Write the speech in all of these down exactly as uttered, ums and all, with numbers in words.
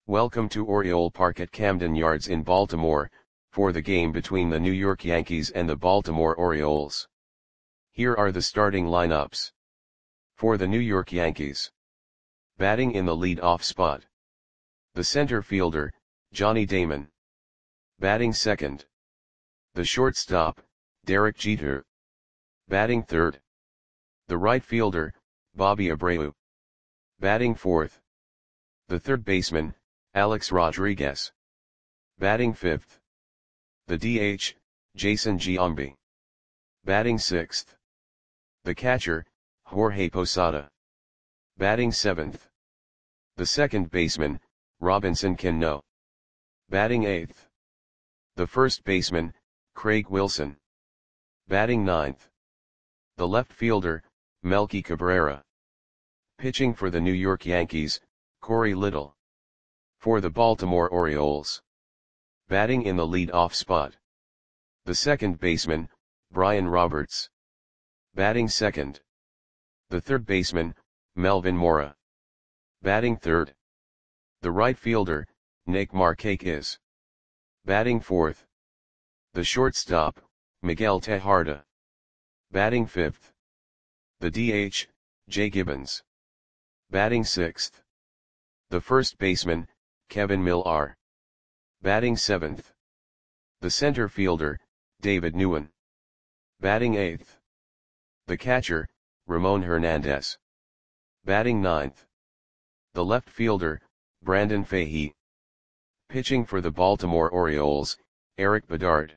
Welcome to Oriole Park at Camden Yards in Baltimore, for the game between the New York Yankees and the Baltimore Orioles. Here are the starting lineups. For the New York Yankees. Batting in the lead-off spot. The center fielder, Johnny Damon. Batting second. The shortstop, Derek Jeter. Batting third. The right fielder, Bobby Abreu. Batting fourth. The third baseman, Alex Rodriguez. Batting fifth. The D H, Jason Giambi. Batting sixth. The catcher, Jorge Posada. Batting seventh. The second baseman, Robinson Cano. Batting eighth. The first baseman, Craig Wilson. Batting ninth. The left fielder, Melky Cabrera. Pitching for the New York Yankees, Corey Little. For the Baltimore Orioles. Batting in the lead-off spot. The second baseman, Brian Roberts. Batting second. The third baseman, Melvin Mora. Batting third. The right fielder, Nick Markakis. Batting fourth. The shortstop, Miguel Tejada. Batting fifth. The D H, Jay Gibbons. Batting sixth. The first baseman, Kevin Millar. Batting seventh. The center fielder, David Nguyen. Batting eighth. The catcher, Ramon Hernandez. Batting ninth. The left fielder, Brandon Fahey. Pitching for the Baltimore Orioles, Erik Bedard.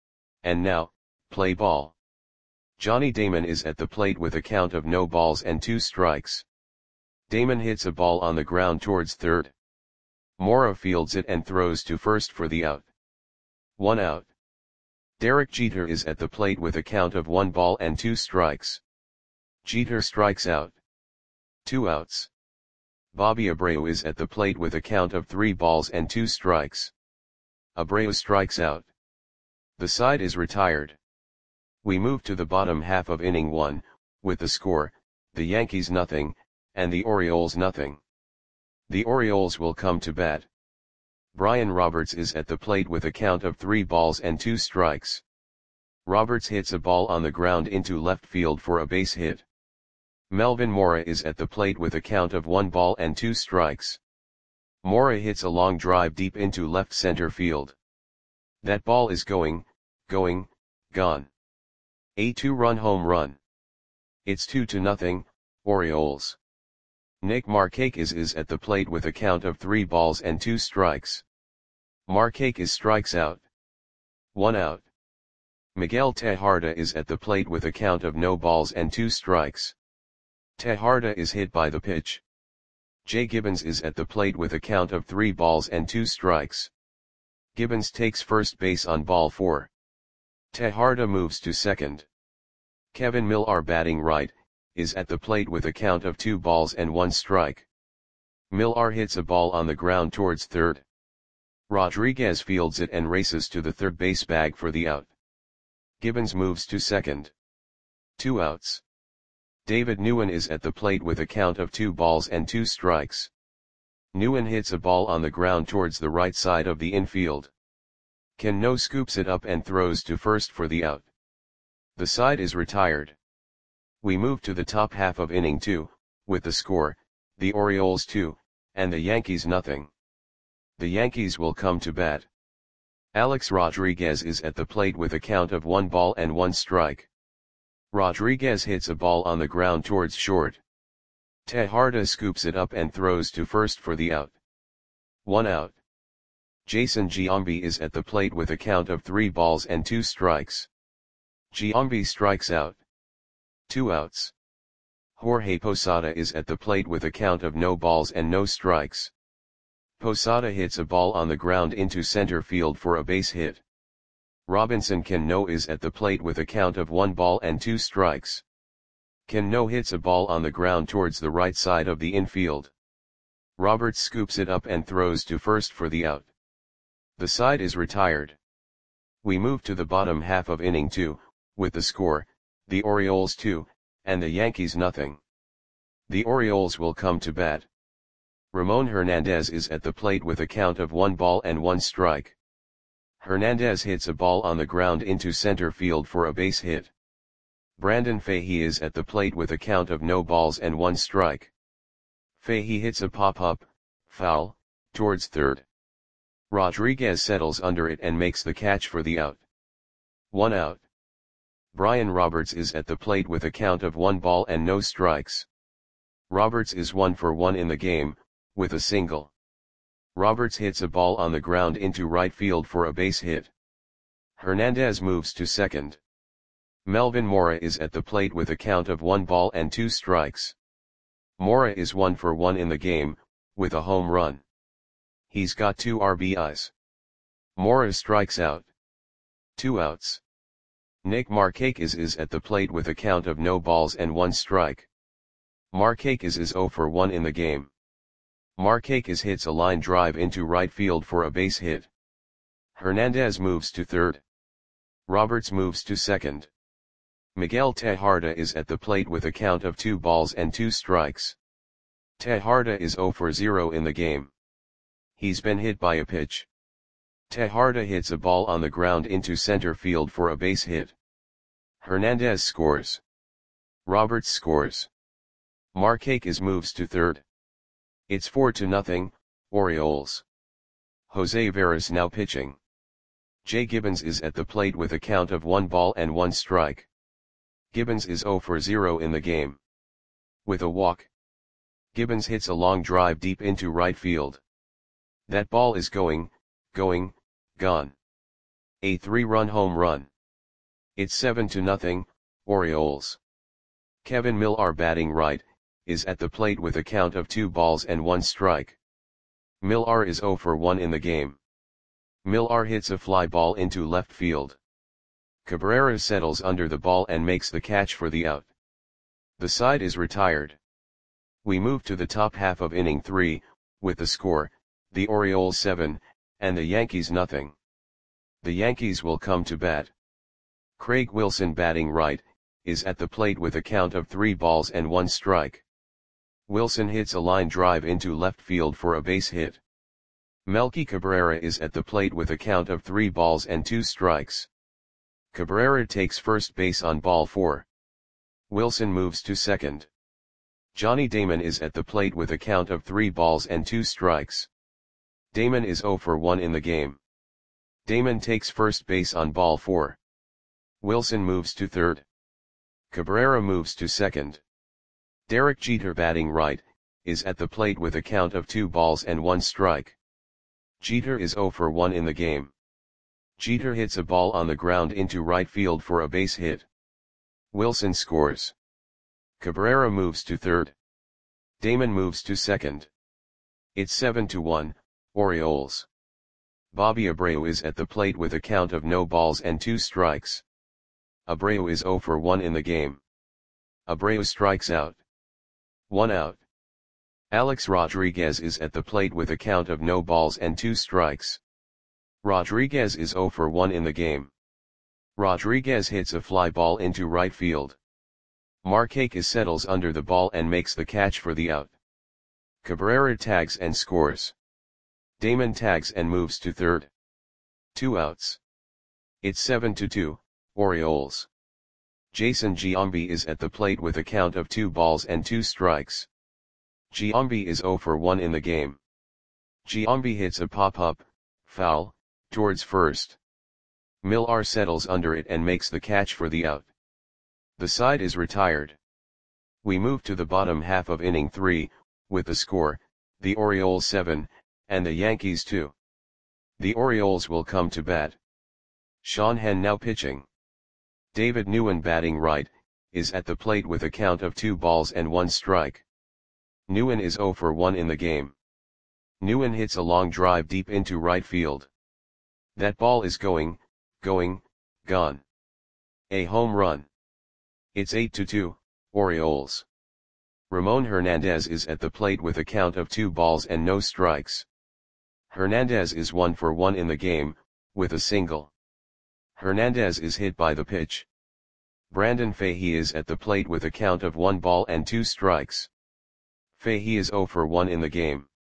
And now, play ball. Johnny Damon is at the plate with a count of no balls and two strikes. Damon hits a ball on the ground towards third. Mora fields it and throws to first for the out. One out. Derek Jeter is at the plate with a count of one ball and two strikes. Jeter strikes out. Two outs. Bobby Abreu is at the plate with a count of three balls and two strikes. Abreu strikes out. The side is retired. We move to the bottom half of inning one, with the score, the Yankees nothing, and the Orioles nothing. The Orioles will come to bat. Brian Roberts is at the plate with a count of three balls and two strikes. Roberts hits a ball on the ground into left field for a base hit. Melvin Mora is at the plate with a count of one ball and two strikes. Mora hits a long drive deep into left center field. That ball is going, going, gone. A two-run home run. It's two to nothing, Orioles. Nick Markakis is at the plate with a count of three balls and two strikes. Markakis strikes out. One out. Miguel Tejada is at the plate with a count of no balls and two strikes. Tejada is hit by the pitch. Jay Gibbons is at the plate with a count of three balls and two strikes. Gibbons takes first base on ball four. Tejada moves to second. Kevin Millar, batting right, is at the plate with a count of two balls and one strike. Millar hits a ball on the ground towards third. Rodriguez fields it and races to the third base bag for the out. Gibbons moves to second. Two outs. David Nguyen is at the plate with a count of two balls and two strikes. Nguyen hits a ball on the ground towards the right side of the infield. Cano scoops it up and throws to first for the out. The side is retired. We move to the top half of inning two, with the score, the Orioles two, and the Yankees nothing. The Yankees will come to bat. Alex Rodriguez is at the plate with a count of one ball and one strike. Rodriguez hits a ball on the ground towards short. Tejada scoops it up and throws to first for the out. One out. Jason Giambi is at the plate with a count of three balls and two strikes. Giambi strikes out. Two outs. Jorge Posada is at the plate with a count of no balls and no strikes. Posada hits a ball on the ground into center field for a base hit. Robinson Cano is at the plate with a count of one ball and two strikes. Cano hits a ball on the ground towards the right side of the infield. Roberts scoops it up and throws to first for the out. The side is retired. We move to the bottom half of inning two, with the score, the Orioles two, and the Yankees nothing. The Orioles will come to bat. Ramon Hernandez is at the plate with a count of one ball and one strike. Hernandez hits a ball on the ground into center field for a base hit. Brandon Fahey is at the plate with a count of no balls and one strike. Fahey hits a pop-up, foul, towards third. Rodriguez settles under it and makes the catch for the out. One out. Brian Roberts is at the plate with a count of one ball and no strikes. Roberts is one for one in the game, with a single. Roberts hits a ball on the ground into right field for a base hit. Hernandez moves to second. Melvin Mora is at the plate with a count of one ball and two strikes. Mora is one for one in the game, with a home run. He's got two R B Is. Mora strikes out. Two outs. Nick Markakis is at the plate with a count of no balls and one strike. Markakis is zero for one in the game. Markakis hits a line drive into right field for a base hit. Hernandez moves to third. Roberts moves to second. Miguel Tejada is at the plate with a count of two balls and two strikes. Tejada is zero for zero in the game. He's been hit by a pitch. Tejada hits a ball on the ground into center field for a base hit. Hernandez scores. Roberts scores. Markakis moves to third. It's four to nothing, Orioles. Jose Veras now pitching. Jay Gibbons is at the plate with a count of one ball and one strike. Gibbons is zero for zero in the game. With a walk. Gibbons hits a long drive deep into right field. That ball is going, going, gone. A three-run home run. It's seven to nothing, Orioles. Kevin Millar batting right, is at the plate with a count of two balls and one strike. Millar is zero for one in the game. Millar hits a fly ball into left field. Cabrera settles under the ball and makes the catch for the out. The side is retired. We move to the top half of inning three, with the score, the Orioles seven, and the Yankees nothing. The Yankees will come to bat. Craig Wilson batting right, is at the plate with a count of three balls and one strike. Wilson hits a line drive into left field for a base hit. Melky Cabrera is at the plate with a count of three balls and two strikes. Cabrera takes first base on ball four. Wilson moves to second. Johnny Damon is at the plate with a count of three balls and two strikes. Damon is zero for one in the game. Damon takes first base on ball four. Wilson moves to third. Cabrera moves to second. Derek Jeter batting right, is at the plate with a count of two balls and one strike. Jeter is zero for one in the game. Jeter hits a ball on the ground into right field for a base hit. Wilson scores. Cabrera moves to third. Damon moves to second. It's seven to one, Orioles. Bobby Abreu is at the plate with a count of no balls and two strikes. Abreu is zero for one in the game. Abreu strikes out. One out. Alex Rodriguez is at the plate with a count of no balls and two strikes. Rodriguez is zero for one in the game. Rodriguez hits a fly ball into right field. Markakis settles under the ball and makes the catch for the out. Cabrera tags and scores. Damon tags and moves to third. Two outs. It's seven to two, Orioles. Jason Giambi is at the plate with a count of two balls and two strikes. Giambi is zero for one in the game. Giambi hits a pop-up, foul, towards first. Millar settles under it and makes the catch for the out. The side is retired. We move to the bottom half of inning three, with the score, the Orioles seven, and the Yankees two. The Orioles will come to bat. Sean Henn now pitching. David Nguyen batting right, is at the plate with a count of two balls and one strike. Nguyen is zero for one in the game. Nguyen hits a long drive deep into right field. That ball is going, going, gone. A home run. It's eight to two, Orioles. Ramon Hernandez is at the plate with a count of two balls and no strikes. Hernandez is one for one in the game, with a single. Hernandez is hit by the pitch. Brandon Fahey is at the plate with a count of one ball and two strikes. Fahey is zero for one in the game.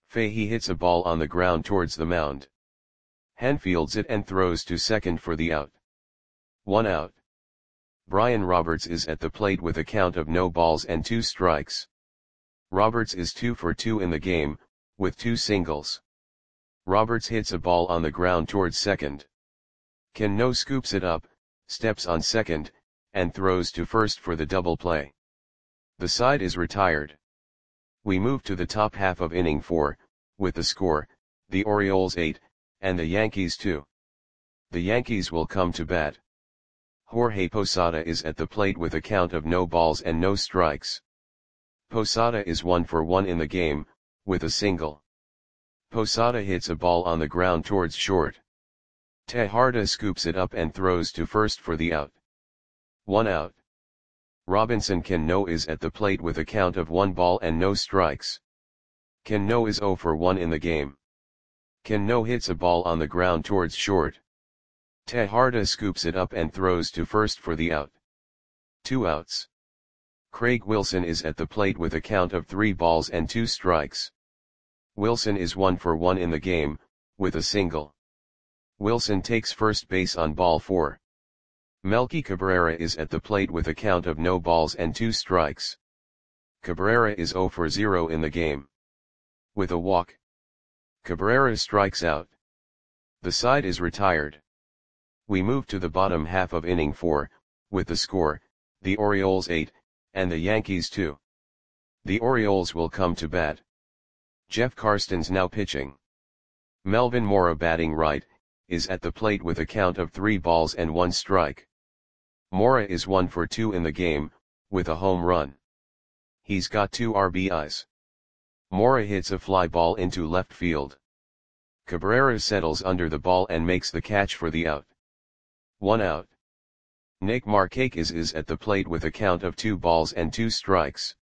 Fahey hits a ball on the ground towards the mound. Hen fields it and throws to second for the out. One out. Brian Roberts is at the plate with a count of no balls and two strikes. Roberts is two for two in the game, with two singles. Roberts hits a ball on the ground towards second. Ken No scoops it up, steps on second, and throws to first for the double play. The side is retired. We move to the top half of inning four, with the score, the Orioles eight, and the Yankees two. The Yankees will come to bat. Jorge Posada is at the plate with a count of no balls and no strikes. Posada is one for one in the game, with a single. Posada hits a ball on the ground towards short. Tejada scoops it up and throws to first for the out. One out. Robinson Cano is at the plate with a count of one ball and no strikes. Cano is zero for one in the game. Cano hits a ball on the ground towards short. Tejada scoops it up and throws to first for the out. Two outs. Craig Wilson is at the plate with a count of three balls and two strikes. Wilson is one for one in the game, with a single. Wilson takes first base on ball four. Melky Cabrera is at the plate with a count of no balls and two strikes. Cabrera is zero for zero in the game. With a walk, Cabrera strikes out. The side is retired. We move to the bottom half of inning four, with the score, the Orioles eight, and the Yankees two. The Orioles will come to bat. Jeff Karstens now pitching. Melvin Mora batting right, is at the plate with a count of three balls and one strike. Mora is one for two in the game, with a home run. He's got two R B Is. Mora hits a fly ball into left field. Cabrera settles under the ball and makes the catch for the out. One out. Nick Markakis is at the plate with a count of two balls and two strikes.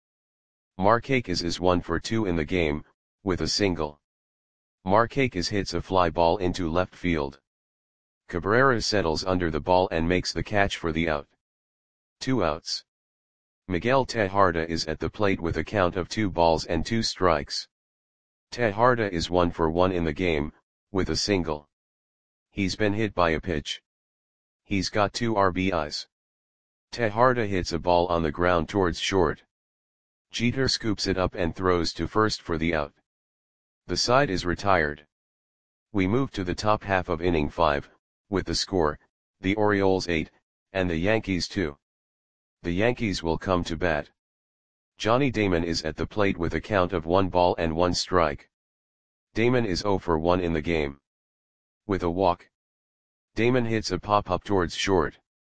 Markakis is one for two in the game, with a single. Markakis hits a fly ball into left field. Cabrera settles under the ball and makes the catch for the out. Two outs. Miguel Tejada is at the plate with a count of two balls and two strikes. Tejada is one for one in the game, with a single. He's been hit by a pitch. He's got two R B Is. Tejada hits a ball on the ground towards short. Jeter scoops it up and throws to first for the out. The side is retired. We move to the top half of inning five, with the score, the Orioles eight, and the Yankees two. The Yankees will come to bat. Johnny Damon is at the plate with a count of one ball and one strike. Damon is zero for one in the game. With a walk, Damon hits a pop-up towards short.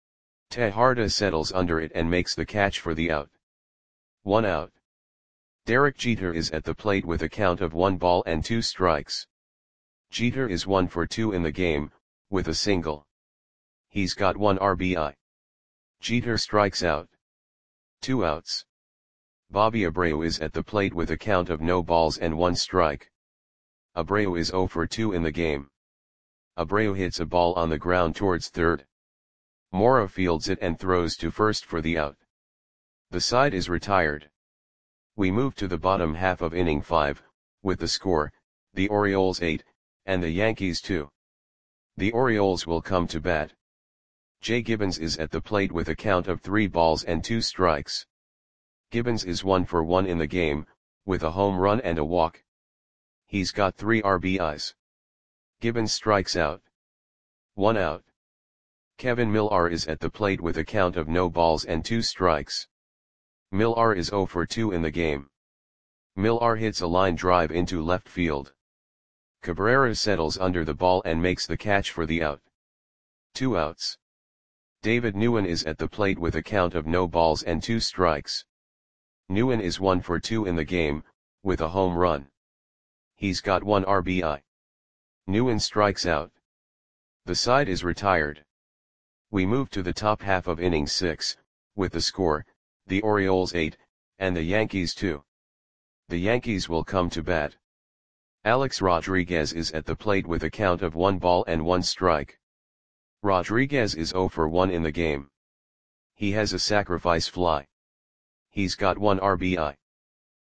Tejada settles under it and makes the catch for the out. One out. Derek Jeter is at the plate with a count of one ball and two strikes. Jeter is one for two in the game, with a single. He's got one R B I. Jeter strikes out. Two outs. Bobby Abreu is at the plate with a count of no balls and one strike. Abreu is zero for two in the game. Abreu hits a ball on the ground towards third. Mora fields it and throws to first for the out. The side is retired. We move to the bottom half of inning five, with the score, the Orioles eight, and the Yankees two. The Orioles will come to bat. Jay Gibbons is at the plate with a count of three balls and two strikes. Gibbons is one for one in the game, with a home run and a walk. He's got three R B Is. Gibbons strikes out. One out. Kevin Millar is at the plate with a count of no balls and two strikes. Millar is zero for two in the game. Millar hits a line drive into left field. Cabrera settles under the ball and makes the catch for the out. Two outs. David Nguyen is at the plate with a count of no balls and two strikes. Nguyen is one for two in the game, with a home run. He's got one R B I. Nguyen strikes out. The side is retired. We move to the top half of inning six, with the score, the Orioles eight, and the Yankees two. The Yankees will come to bat. Alex Rodriguez is at the plate with a count of one ball and one strike. Rodriguez is zero for one in the game. He has a sacrifice fly. He's got one R B I.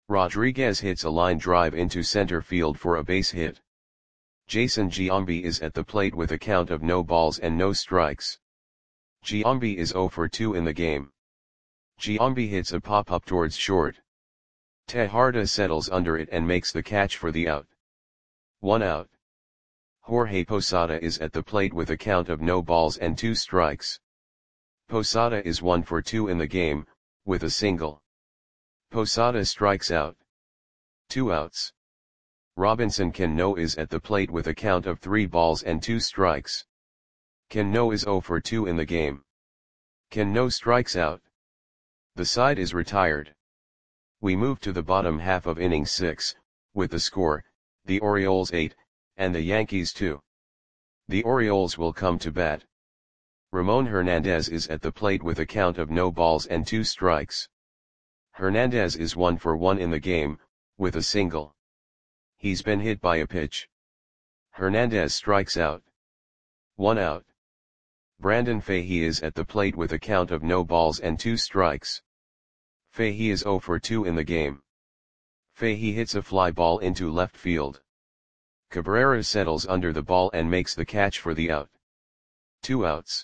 Rodriguez hits a line drive into center field for a base hit. Jason Giambi is at the plate with a count of no balls and no strikes. Giambi is zero for two in the game. Giambi hits a pop-up towards short. Tejada settles under it and makes the catch for the out. One out. Jorge Posada is at the plate with a count of no balls and two strikes. Posada is one for two in the game, with a single. Posada strikes out. Two outs. Robinson Cano is at the plate with a count of three balls and two strikes. Cano is zero for two in the game. Cano strikes out. The side is retired. We move to the bottom half of inning six, with the score, the Orioles eight, and the Yankees two. The Orioles will come to bat. Ramon Hernandez is at the plate with a count of no balls and two strikes. Hernandez is one for one in the game, with a single. He's been hit by a pitch. Hernandez strikes out. One out. Brandon Fahey is at the plate with a count of no balls and two strikes. Fahey is zero for two in the game. Fahey hits a fly ball into left field. Cabrera settles under the ball and makes the catch for the out. Two outs.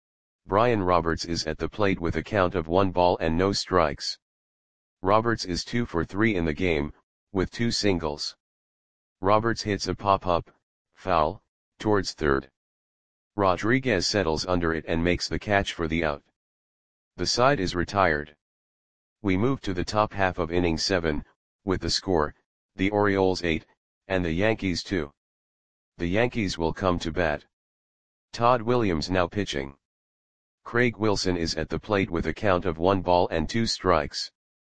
Brian Roberts is at the plate with a count of one ball and no strikes. Roberts is two for three in the game, with two singles. Roberts hits a pop-up, foul, towards third. Rodriguez settles under it and makes the catch for the out. The side is retired. We move to the top half of inning seven, with the score, the Orioles eight, and the Yankees two. The Yankees will come to bat. Todd Williams now pitching. Craig Wilson is at the plate with a count of one ball and two strikes.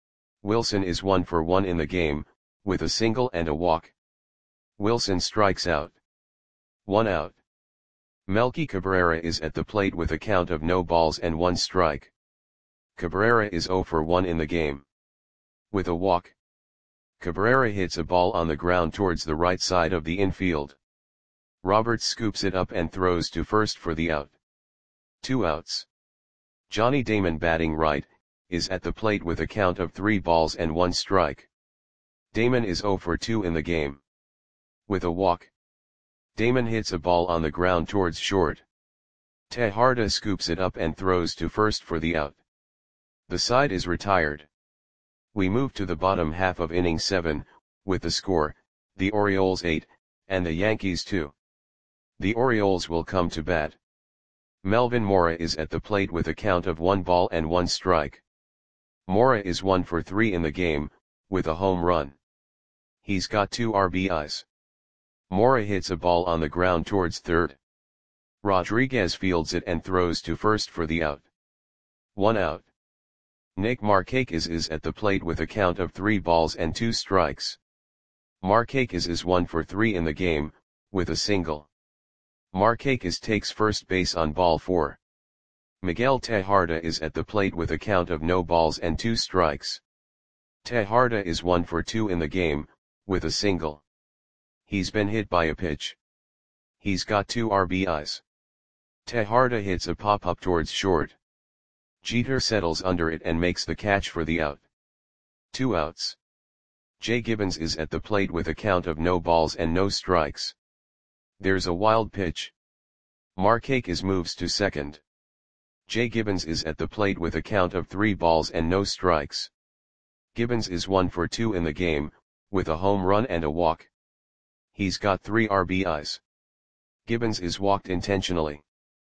Wilson is one for one in the game, with a single and a walk. Wilson strikes out. One out. Melky Cabrera is at the plate with a count of no balls and one strike. Cabrera is zero for one in the game. With a walk. Cabrera hits a ball on the ground towards the right side of the infield. Roberts scoops it up and throws to first for the out. Two outs. Johnny Damon batting right, is at the plate with a count of three balls and one strike. Damon is zero for two in the game. With a walk. Damon hits a ball on the ground towards short. Tejada scoops it up and throws to first for the out. The side is retired. We move to the bottom half of inning seven, with the score, the Orioles eight, and the Yankees two. The Orioles will come to bat. Melvin Mora is at the plate with a count of one ball and one strike. Mora is one for three in the game, with a home run. He's got two R B Is. Mora hits a ball on the ground towards third. Rodriguez fields it and throws to first for the out. One out. Nick Markakis is at the plate with a count of three balls and two strikes. Markakis is one for three in the game, with a single. Markakis takes first base on ball four. Miguel Tejada is at the plate with a count of no balls and two strikes. Tejada is one for two in the game, with a single. He's been hit by a pitch. He's got two R B Is. Tejada hits a pop-up towards short. Jeter settles under it and makes the catch for the out. Two outs. Jay Gibbons is at the plate with a count of no balls and no strikes. There's a wild pitch. Markakis moves to second. Jay Gibbons is at the plate with a count of three balls and no strikes. Gibbons is one for two in the game, with a home run and a walk. He's got three R B Is. Gibbons is walked intentionally.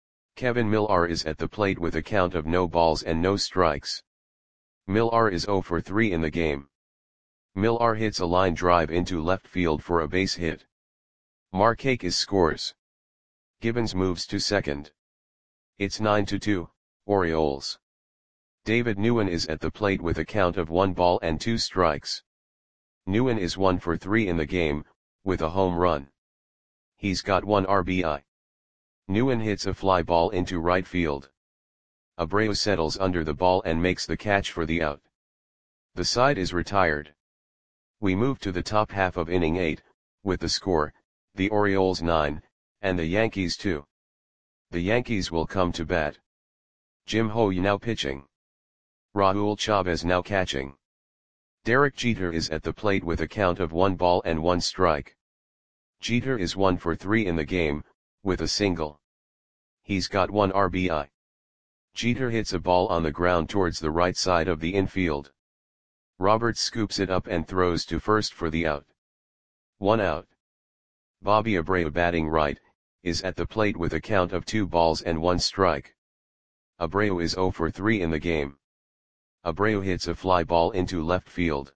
Kevin Millar is at the plate with a count of no balls and no strikes. Millar is zero for three in the game. Millar hits a line drive into left field for a base hit. Markakis scores. Gibbons moves to second. It's nine to two, Orioles. David Nguyen is at the plate with a count of one ball and two strikes. Nguyen is one for three in the game, with a home run. He's got one R B I. Nguyen hits a fly ball into right field. Abreu settles under the ball and makes the catch for the out. The side is retired. We move to the top half of inning eight, with the score, the Orioles nine, and the Yankees two. The Yankees will come to bat. Jim Hoye now pitching. Raul Chavez now catching. Derek Jeter is at the plate with a count of one ball and one strike. Jeter is one for three in the game, with a single. He's got one R B I. Jeter hits a ball on the ground towards the right side of the infield. Roberts scoops it up and throws to first for the out. One out. Bobby Abreu, batting right, is at the plate with a count of two balls and one strike. Abreu is zero for three in the game. Abreu hits a fly ball into left field.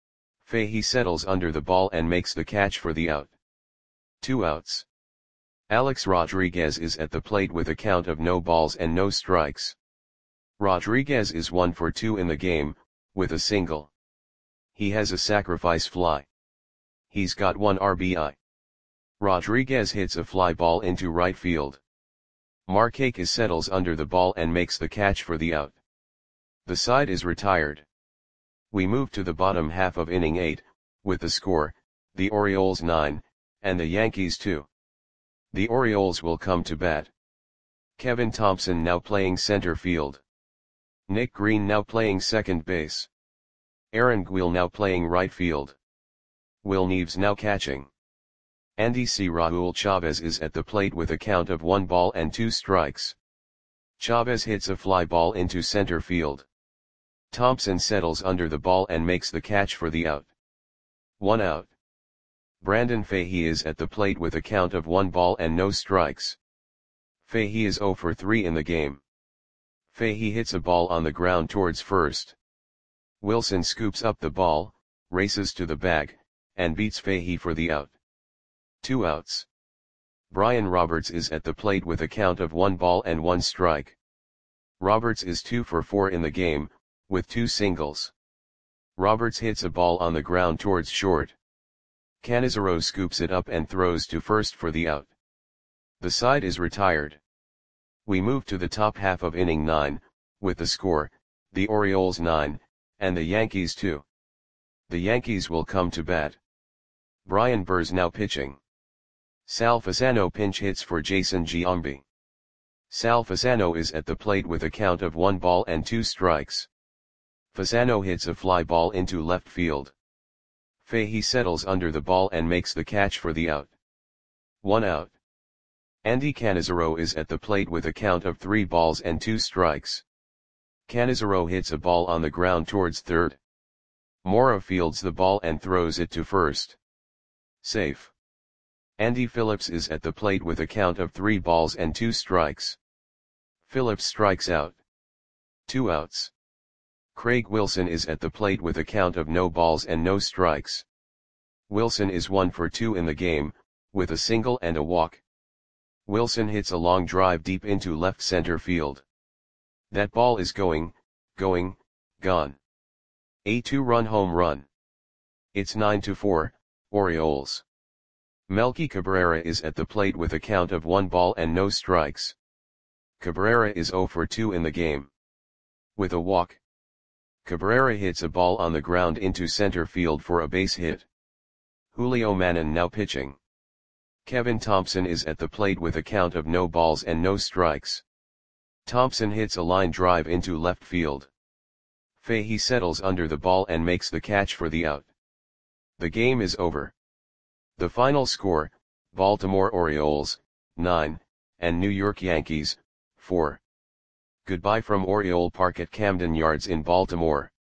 Fahey settles under the ball and makes the catch for the out. Two outs. Alex Rodriguez is at the plate with a count of no balls and no strikes. Rodriguez is one for two in the game, with a single. He has a sacrifice fly. He's got one R B I. Rodriguez hits a fly ball into right field. Markakis settles under the ball and makes the catch for the out. The side is retired. We move to the bottom half of inning eight, with the score, the Orioles nine, and the Yankees two. The Orioles will come to bat. Kevin Thompson now playing center field. Nick Green now playing second base. Aaron Guil now playing right field. Will Neves now catching. Andy C. Raul Chavez is at the plate with a count of one ball and two strikes. Chavez hits a fly ball into center field. Thompson settles under the ball and makes the catch for the out. One out. Brandon Fahey is at the plate with a count of one ball and no strikes. Fahey is zero for three in the game. Fahey hits a ball on the ground towards first. Wilson scoops up the ball, races to the bag, and beats Fahey for the out. Two outs. Brian Roberts is at the plate with a count of one ball and one strike. Roberts is two for four in the game, with two singles. Roberts hits a ball on the ground towards short. Canizaro scoops it up and throws to first for the out. The side is retired. We move to the top half of inning nine, with the score, the Orioles nine, and the Yankees two. The Yankees will come to bat. Brian Burrs now pitching. Sal Fasano pinch hits for Jason Giambi. Sal Fasano is at the plate with a count of one ball and two strikes. Fasano hits a fly ball into left field. Fahey settles under the ball and makes the catch for the out. One out. Andy Canizaro is at the plate with a count of three balls and two strikes. Canizaro hits a ball on the ground towards third. Mora fields the ball and throws it to first. Safe. Andy Phillips is at the plate with a count of three balls and two strikes. Phillips strikes out. Two outs. Craig Wilson is at the plate with a count of no balls and no strikes. Wilson is one for two in the game, with a single and a walk. Wilson hits a long drive deep into left center field. That ball is going, going, gone. A two-run home run. It's nine to four, Orioles. Melky Cabrera is at the plate with a count of one ball and no strikes. Cabrera is zero for two in the game. With a walk. Cabrera hits a ball on the ground into center field for a base hit. Julio Manon now pitching. Kevin Thompson is at the plate with a count of no balls and no strikes. Thompson hits a line drive into left field. Fahey settles under the ball and makes the catch for the out. The game is over. The final score, Baltimore Orioles, nine, and New York Yankees, four. Goodbye from Oriole Park at Camden Yards in Baltimore.